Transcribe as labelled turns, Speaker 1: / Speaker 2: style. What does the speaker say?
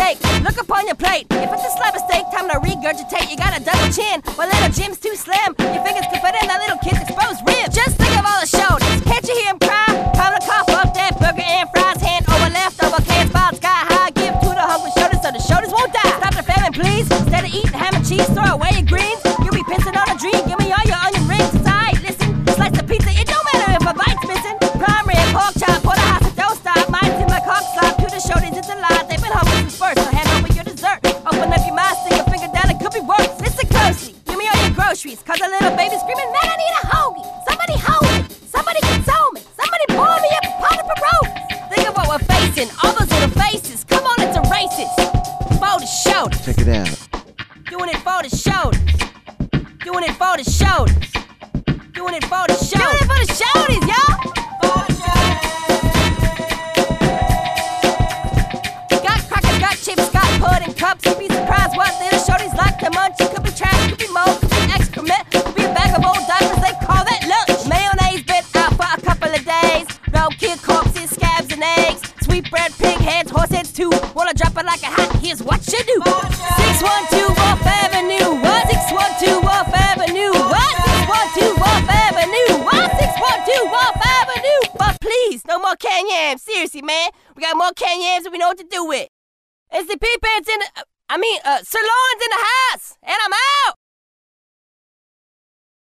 Speaker 1: steak, look upon your plate. If it's a slab of steak, time to regurgitate. You got a double chin, but little Jim's too slim. Your fingers can fit in that little kid's exposed rib. Just think of all the shoulders. Can't you hear him cry? Time to cough up that burger and fries. Hand over leftover cans, filed sky high. Give to the hungry shoulders so the shoulders won't die. Stop the famine, please. Instead of eating ham and cheese, throw away your greens. You'll be pissing on a dream. Give me all your onion rings. It's alright, listen. Slice the pizza, it don't matter if a bite's missing. Prime rib, pork chop, porterhouse, and don't stop. Mine seem like hawk slop. To the shoulders, it's a lie. They've been hungry since first, so hand over your dessert. Open up your mouth, stick your finger down, it could be worse. Listen closely, give me all your groceries. Cause a little baby screaming, man, I need a hoagie. Somebody hold me, somebody console me. Somebody pour me up a pot of pierogies. Think of what we're facing, all those little faces. Come on, it's a racist. For the shoulders.
Speaker 2: Check it out.
Speaker 1: Doing it for the shoulders. Doing it for the shoulders. Doing it for the shoulders. Doing it for the shoulders, y'all. Got crackers, got chips, got pudding cups. You'd be surprised what little shorties like to munch. It could be trash, could be mold, could be excrement, could be a bag of old diapers. They call that lunch. Mayonnaise been out for a couple of days. Roadkill corpses, scabs and eggs. Sweet bread, pig heads, horse heads too. Wanna drop it like a hat? Here's what you do. 612 Wolf Avenue. What? 612 Wolf Avenue. What? 612 Wolf Avenue. What? 612 Wolf Avenue. But please, no more canned yams. Seriously, man. We got more canned yams than we know what to do with. It's the P-Pants in the... sirloins in the house. And I'm out.